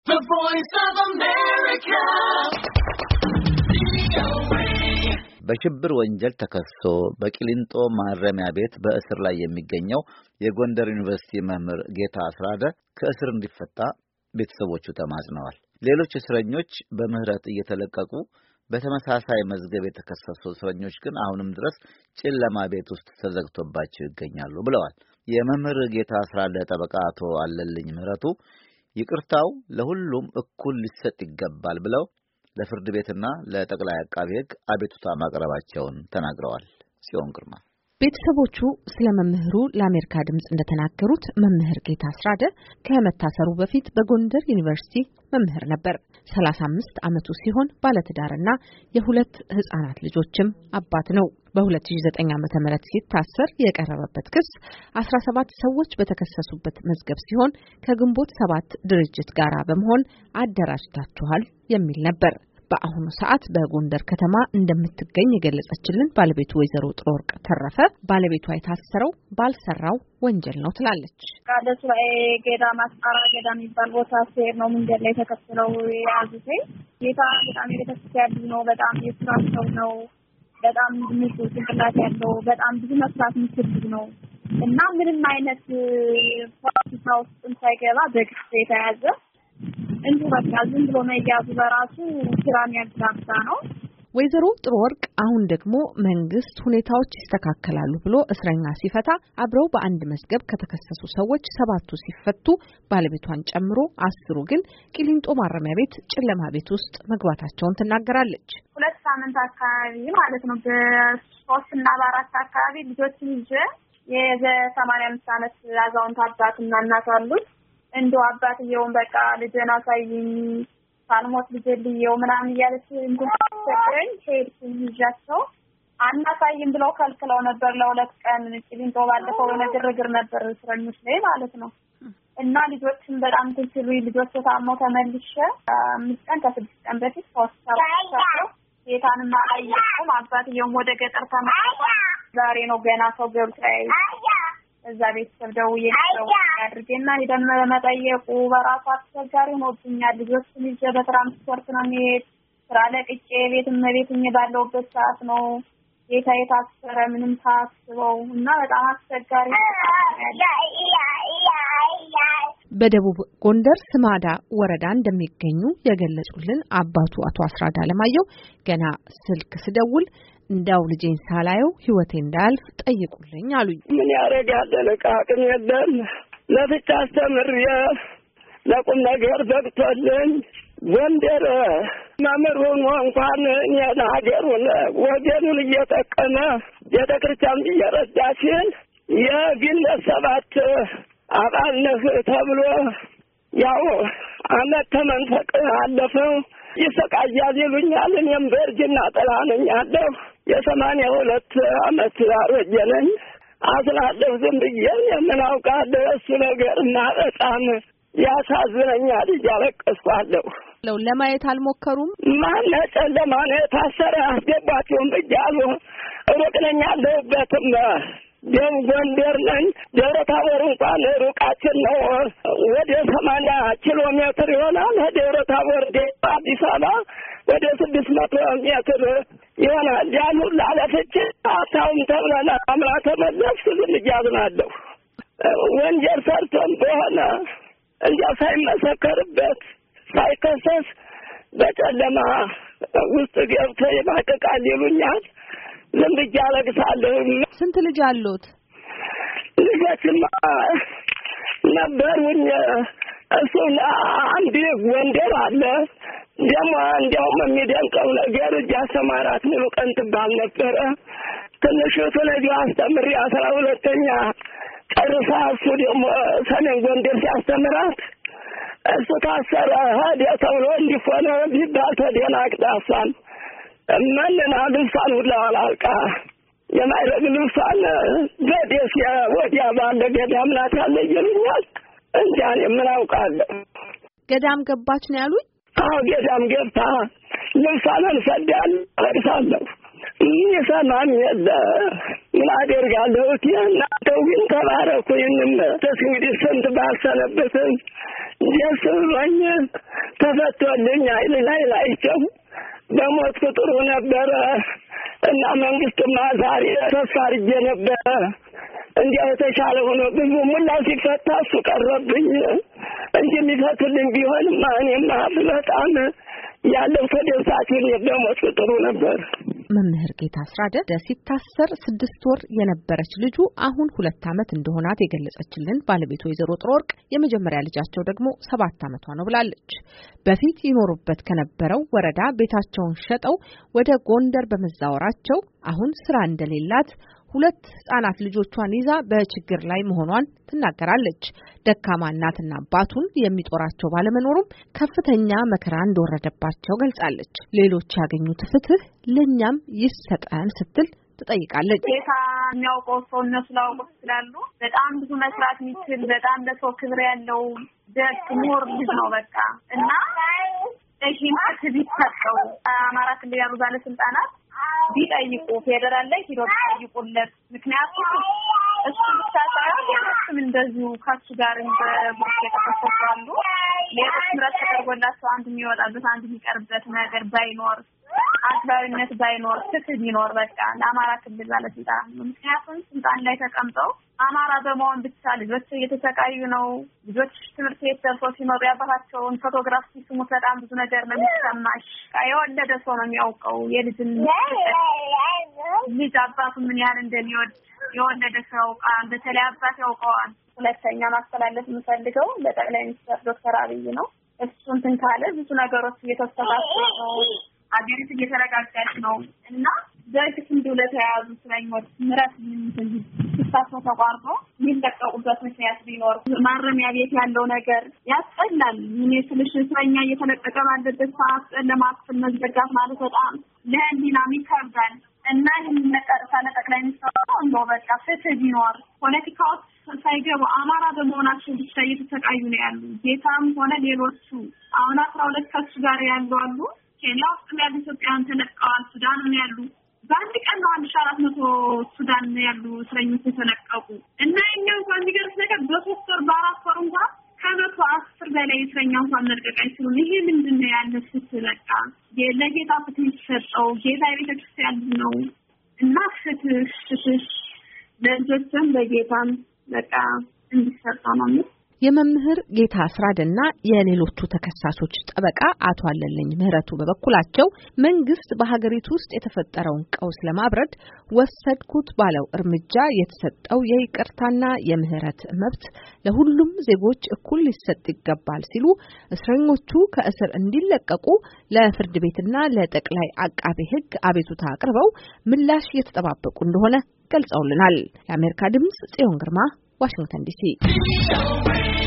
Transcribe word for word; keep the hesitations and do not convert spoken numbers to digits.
The Voice of America. በሽብር ወንጀል ተከሶ በቂሊንጦ ማረሚያ ቤት በእስር ላይ የሚገኘው የጎንደር ዩኒቨርሲቲ መምህር ጌታ አስራደ ከእስር እንዲፈታ ቤተሰቦቹ ተማጽነዋል። ሌሎች እስረኞች በምህረት እየተለቀቁ በተመሳሳይ መዝገብ የተከሰሱ እስረኞች ግን አሁንም ድረስ ጨለማ ቤት ውስጥ ተዘግቶባቸው ይገኛሉ ብለዋል። የመምህር ጌታ አስራደ ጠበቃ አቶ አለልኝ ምህረቱ ይቅርታው ለሁሉም እኩል ሊሰጥ ይገባል ብለው ለፍርድ ቤትና ለጠቅላይ አቃቤ ሕግ አቤቱታ ማቅረባቸውን ተናግረዋል። ሲሆን ግርማ ቤተሰቦቹ ስለ መምህሩ ለአሜሪካ ድምጽ እንደተናገሩት መምህር ጌታ አስራደ ከመታሰሩ በፊት በጎንደር ዩኒቨርሲቲ መምህር ነበር። ሰላሳ አምስት ዓመቱ ሲሆን ባለትዳርና የሁለት ህፃናት ልጆችም አባት ነው። በሁለት ሺህ ዘጠኝ ዓመተ ምህረት ሲታሰር የቀረበበት ክስ አስራ ሰባት ሰዎች በተከሰሱበት መዝገብ ሲሆን ከግንቦት ሰባት ድርጅት ጋር በመሆን አደራጅታችኋል የሚል ነበር። በአሁኑ ሰዓት በጎንደር ከተማ እንደምትገኝ የገለጸችልን ባለቤቱ ወይዘሮ ጥሩወርቅ ተረፈ ባለቤቷ የታሰረው ባልሰራው ወንጀል ነው ትላለች። ካለሱ ገዳም አስጣራ ገዳም የሚባል ቦታ ሲሄድ ነው መንገድ ላይ ተከትለው ያዙት። ጌታ በጣም የተከሰሰ ነው። በጣም የስራው ሰው ነው። በጣም ብዙ ጭንቅላት ያለው በጣም ብዙ መስራት የሚችል ነው እና ምንም አይነት ፖለቲካ ውስጥ ሳይገባ በግፍ የተያዘ እንዴ በቃ ዝም ብሎ መያዙ በራሱ ስራን ያጋባ ነው። ወይዘሮ ጥሩወርቅ አሁን ደግሞ መንግስት ሁኔታዎች ይስተካከላሉ ብሎ እስረኛ ሲፈታ አብረው በአንድ መዝገብ ከተከሰሱ ሰዎች ሰባቱ ሲፈቱ ባለቤቷን ጨምሮ አስሩ ግን ቂሊንጦ ማረሚያ ቤት ጨለማ ቤት ውስጥ መግባታቸውን ትናገራለች። ሁለት ሳምንት አካባቢ ማለት ነው በሶስት እና በአራት አካባቢ ልጆችን ይዤ የሰማንያ አምስት ዓመት አዛውንት አባትና እናት አሉት። እንደው አባትየውን በቃ ልጄን አሳይኝ ሳልሞት ልጄልየው ምናምን እያለች እንደተሰጠኝ ሄድኩኝ ይዣቸው አናሳይም ብለው ከልክለው ነበር ለሁለት ቀን ቂሊንጦ ባለፈው ግርግር ነበር እስረኞች ላይ ማለት ነው። እና ልጆችን በጣም ትንሽሉ ልጆች ታመው ተመልሼ አምስት ቀን ከስድስት ቀን በፊት ሆስፒታል የታንና አያው አባትየውም ወደ ገጠር ተመለሰ። ዛሬ ነው ገና ሰው ገብቶ እዛ ቤተሰብ ደውዬ ነው አድርጌና ሄደን መጠየቁ በራሱ አስቸጋሪ ሆኖብኛል። ልጆችን ይዤ በትራንስፖርት ነው የሚሄድ ስራ ለቅቄ ቤትም ቤትም ባለውበት ሰዓት ነው ጌታ የታሰረ ምንም ታስበው እና በጣም አስቸጋሪ በደቡብ ጎንደር ስማዳ ወረዳ እንደሚገኙ የገለጹልን አባቱ አቶ አስራዳ ለማየው ገና ስልክ ስደውል እንዳው ልጄን ሳላየው ህይወቴ እንዳልፍ ጠይቁልኝ አሉኝ። ምን ያረጋል ለቃቅም የለም ለፍቻ አስተምሬ ለቁም ነገር በቅቶልኝ ጎንደር ማመሩን እንኳን እኔን ሀገሩን ወገኑን እየጠቀመ ቤተክርስቲያን እየረዳችን የግለሰባት አባል ነህ ተብሎ ያው አመት ተመንፈቅ አለፈው ይሰቃያል ይሉኛል። እኔም በእርጅና ጥላ ነኝ አለሁ። የሰማንያ ሁለት ዓመት አሮጌ ነኝ። አዝናለሁ ዝም ብዬ ምን አውቃለሁ። እሱ ነገርና በጣም ያሳዝነኛል። እያለቀስኳለሁ። ለማየት አልሞከሩም። ማን ጨለማ ነው የታሰረ አስገባችሁም ብያሉ። ሩቅ ነኝ ያለሁበትም ደም ጎንደር ነኝ። ደብረ ታቦር እንኳን ሩቃችን ነው። ወደ ሰማንያ ኪሎ ሜትር ይሆናል። ደብረ ታቦር አዲስ አበባ ወደ ስድስት መቶ ሜትር ይሆናል። ያን ሁሉ አለፍቼ አታውም ተብለና አምራ ተመለስኩ። ዝም እያዝናለሁ። ወንጀል ሰርቶም በሆነ እንጃ ሳይመሰከርበት ሳይከሰስ በጨለማ ውስጥ ገብቶ ይማቀቃል ይሉኛል። ዝም ብዬ አለቅሳለሁ። ስንት ልጅ አሉት? ልጆችማ ነበሩኝ። እሱን አንድ ጎንደር አለ። ደግሞ እንዲያውም የሚደንቀው ነገር እያስተማራት ሙሉ ቀን ትባል ነበረ። ትንሹ ስለዚህ አስተምሪ አስራ ሁለተኛ ጨርሳ እሱ ደግሞ ሰሜን ጎንደር ሲያስተምራት እሱ ታሰረ ሄደ ተብሎ እንዲሆነ ቢባል ተደናግጣ እሷን እመንና ልብሷን ሁላ አላልቃ የማይረግ ልብሷን በደስ ወዲያ ባለ ገዳም ናት ያለ ይሉኛል። እንጃ እኔ ምን አውቃለሁ። ገዳም ገባች ነው ያሉኝ? አዎ ገዳም ገብታ ልብሷን ሰዳል አርሳለሁ። ይሰማም የለ ምን አደርጋለሁ። እናንተው ግን ተባረኩ። ይህንም እንግዲህ ስንት ባልሰነበትም ደስ ብሎኝ ተፈቶልኝ አይል ላይ ላይቸው በሞት ቁጥሩ ነበረ እና መንግስትማ ዛሬ ተስፋ አድርጌ ነበረ እንዲያው የተሻለ ሆኖ ብዙ ሙላው ሲፈታ እሱ ቀረብኝ እንጂ የሚፈቱልኝ ቢሆንማ እኔማ በጣም ያለው ተደሳችን በሞት ቁጥሩ ነበር። መምህር ጌታ አስራደ ሲታሰር ስድስት ወር የነበረች ልጁ አሁን ሁለት ዓመት እንደሆናት የገለጸችልን ባለቤቱ ወይዘሮ ጥሩወርቅ የመጀመሪያ ልጃቸው ደግሞ ሰባት ዓመቷ ነው ብላለች። በፊት ይኖሩበት ከነበረው ወረዳ ቤታቸውን ሸጠው ወደ ጎንደር በመዛወራቸው አሁን ስራ እንደሌላት ሁለት ህጻናት ልጆቿን ይዛ በችግር ላይ መሆኗን ትናገራለች። ደካማ እናትና አባቱን የሚጦራቸው ባለመኖሩም ከፍተኛ መከራ እንደወረደባቸው ገልጻለች። ሌሎች ያገኙት ፍትህ ለኛም ይሰጣን ስትል ትጠይቃለች። ጌታ የሚያውቀው ሰው እነሱ ላውቁ ይችላሉ። በጣም ብዙ መስራት የሚችል በጣም ለሰው ክብር ያለው ደግ ምሁር ልጅ ነው በቃ እና እሺን ከቢታቀው አማራ ክልል ያሉ ባለስልጣናት ቢጠይቁ ፌደራል ላይ ሄዶ ቢጠይቁለት ምክንያቱም እሱ ብቻ ሳይሆን ሌሎችም እንደዚሁ ከሱ ጋር በቦርድ የተከሰሱ ሌሎች ምረት ተደርጎላቸው አንድ የሚወጣበት አንድ የሚቀርበት ነገር ባይኖር አክባሪነት ባይኖር ፍትህ ቢኖር በቃ ለአማራ ክልል ባለስልጣን ምክንያቱም ስልጣን ላይ ተቀምጠው አማራ በመሆን ብቻ ልጆች እየተሰቃዩ ነው። ልጆች ትምህርት ቤት ደርሰው ሲኖሩ ያባታቸውን ፎቶግራፍ ሲስሙ በጣም ብዙ ነገር ነው የሚሰማሽ። የወለደ ሰው ነው የሚያውቀው የልጅን ልጅ አባቱ ምን ያህል እንደሚወድ የወለደ ሰው ያውቃል። በተለይ አባት ያውቀዋል። ሁለተኛ ማስተላለፍ የምፈልገው ለጠቅላይ ሚኒስትር ዶክተር አብይ ነው። እሱን ተንካለ ብዙ ነገሮች እየተስተካከሉ ነው። አገሪቱ እየተረጋጋች ነው እና በዚህ እንደው ለተያዙ ስለኞች ምረት ምን ተሳትፎ ተቋርጦ የሚለቀቁበት ምክንያት ቢኖር ማረሚያ ቤት ያለው ነገር ያስጠላል። ምን የስልሽ ስለኛ እየተለቀቀ ባለበት ሰዓት ለማክፈል መዘጋት ማለት በጣም ለህሊና ይከብዳል እና ይህን ነገር ጠቅላይ ሚኒስትሩ ነው በቃ ፍትህ ቢኖር ፖለቲካው ሳይገቡ አማራ በመሆናቸው ብቻ እየተሰቃዩ ነው ያሉ ጌታም ሆነ ሌሎቹ አሁን አስራ ሁለት ከሱ ጋር ያሉ አሉ። ኬንያ ውስጥ ያሉ ኢትዮጵያውያን ተለቀዋል። ሱዳን ነው ያሉ። በአንድ ቀን ነው አንድ ሺህ አራት መቶ ሱዳን ነው ያሉ እስረኞች ተለቀቁ እና እኛው እንኳን ቢገርስ ነገር በሶስት ወር በአራት ወር እንኳን ከመቶ አስር በላይ እስረኛ እንኳን መልቀቅ አይችሉም። ይሄ ምንድነው ያለ ፍትህ በቃ ለጌታ ፍትህ ይሰጠው። ጌታ የቤተክርስቲያን ነው እና ፍትህ ፍትህ ለልጆችም ለጌታም በቃ እንዲሰጠው ነው። የመምህር ጌታ አስራደና የሌሎቹ ተከሳሾች ጠበቃ አቶ አለልኝ ምህረቱ በበኩላቸው መንግስት በሀገሪቱ ውስጥ የተፈጠረውን ቀውስ ለማብረድ ወሰድኩት ባለው እርምጃ የተሰጠው የይቅርታና የምህረት መብት ለሁሉም ዜጎች እኩል ሊሰጥ ይገባል ሲሉ እስረኞቹ ከእስር እንዲለቀቁ ለፍርድ ቤትና ለጠቅላይ አቃቤ ሕግ አቤቱታ አቅርበው ምላሽ እየተጠባበቁ እንደሆነ ገልጸውልናል። የአሜሪካ ድምጽ ጽዮን ግርማ ዋሽንግተን ዲሲ